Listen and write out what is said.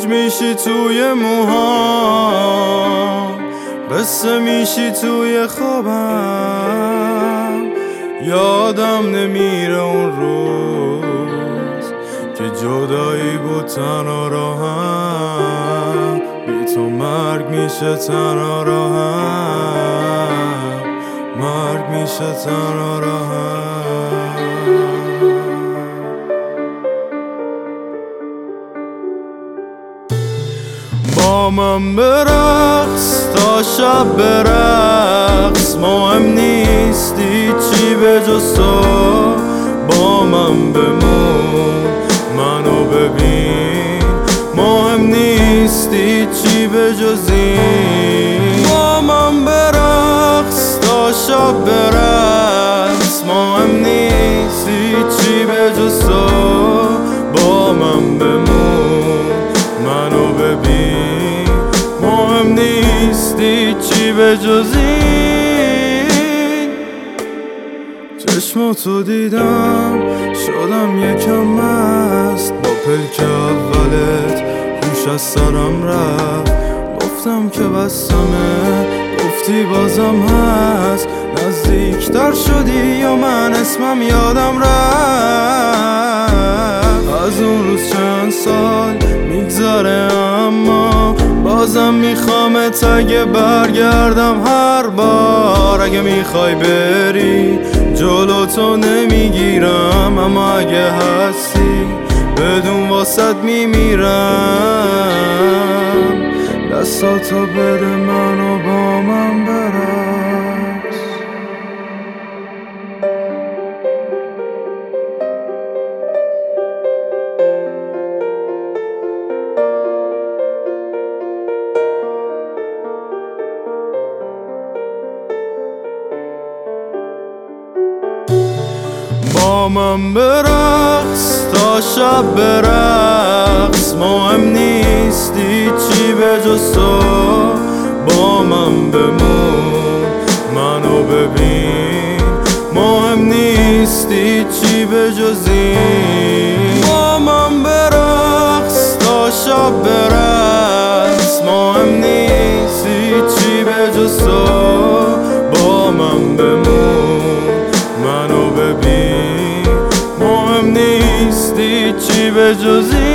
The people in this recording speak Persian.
میشی توی موهام، قصه میشی توی خوابم. یادم نمیره اون روز که جدایی بود تنها راهم، بی تو مرگ میشه تنها راهم، مرگ میشه تنها راهم. با من برقص تا شب برقص، مهم نیست چی به جز تو. با من بمون منو ببین، مهم نیست چی به جز این. با من برقص تا شب برقص، مهم نیست چی به جز تو. با من بمون منو ببین، مهم نیست چی به جز این. چشماتو دیدم شدم یکم مست، با پلک اولت هوش از سرم رفت. گفتم که بسمه، گفتی بازم هست. نزدیکتر شدی و من اسمم یادم رفت. از اون روز چند سال میگذره اما بازم میخوامت اگه برگردم هر بار. اگه میخوای بری جلو تو نمیگیرم، اما اگه هستی بدون واسط میمیرم. دستاتو بده منو با من برقص. با من برقص تا شب برقص، مهم نیست چی به جز تو. با من بمون منو ببین، مهم نیست چی به جز این. با من برقص تا شب برقص، مهم نیست چی به جز تو. با من بمون منو ببین، مهم نیست چی به جز این.